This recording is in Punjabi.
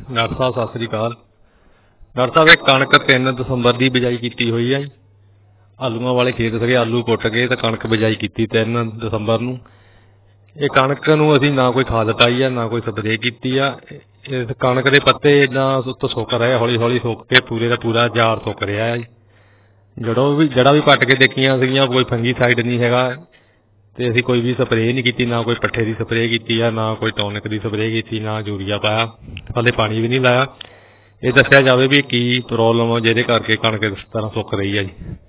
ਡਾਕਟਰ ਸਾਹਿਬ ਸਤਿ ਸ੍ਰੀ ਅਕਾਲ। ਡਾਕਟਰ ਸਾਹਿਬ, ਇਹ ਕਣਕ 3 ਦਸੰਬਰ ਦੀ ਬਿਜਾਈ ਕੀਤੀ ਹੋਈ ਆ ਜੀ। ਆਲੂਆਂ ਵਾਲੇ ਖੇਤ ਸੀਗੇ, ਆਲੂ ਪੁੱਟ ਕੇ ਤੇ ਕਣਕ ਬਿਜਾਈ ਕੀਤੀ 3 ਦਸੰਬਰ ਨੂੰ। ਇਹ ਕਣਕ ਨੂੰ ਅਸੀਂ ਨਾ ਕੋਈ ਖਾਦ ਪਾਈ ਆ, ਨਾ ਕੋਈ ਸਪਰੇਅ ਕੀਤੀ ਆ। ਇਸ ਕਣਕ ਦੇ ਪੱਤੇ ਇੱਦਾਂ ਉੱਤੋਂ ਸੁੱਕ ਰਹੇ, ਹੌਲੀ ਹੌਲੀ ਸੁੱਕ ਕੇ ਪੂਰੇ ਦਾ ਪੂਰਾ ਜਾਰ ਸੁੱਕ ਰਿਹਾ ਜੀ। ਜੜ੍ਹਾਂ ਵੀ ਪੱਟ ਕੇ ਦੇਖੀਆਂ ਸੀਗੀਆਂ, ਕੋਈ ਫੰਗੀਸਾਈਡ ਨਹੀਂ ਹੈਗਾ। ਅਤੇ ਅਸੀਂ ਕੋਈ ਵੀ ਸਪਰੇਅ ਨਹੀਂ ਕੀਤੀ, ਨਾ ਕੋਈ ਪੱਠੇ ਦੀ ਸਪਰੇਅ ਕੀਤੀ ਆ, ਨਾ ਕੋਈ ਟੋਨਿਕ ਦੀ ਸਪਰੇਅ ਕੀਤੀ, ਨਾ ਯੂਰੀਆ ਪਾਇਆ, ਹਾਲੇ ਪਾਣੀ ਵੀ ਨਹੀਂ ਲਾਇਆ। ਇਹ ਦੱਸਿਆ ਜਾਵੇ ਵੀ ਕੀ ਪ੍ਰੋਬਲਮ ਆ ਜਿਹਦੇ ਕਰਕੇ ਕਣਕ ਇਸ ਤਰ੍ਹਾਂ ਸੁੱਕ ਰਹੀ ਆ ਜੀ।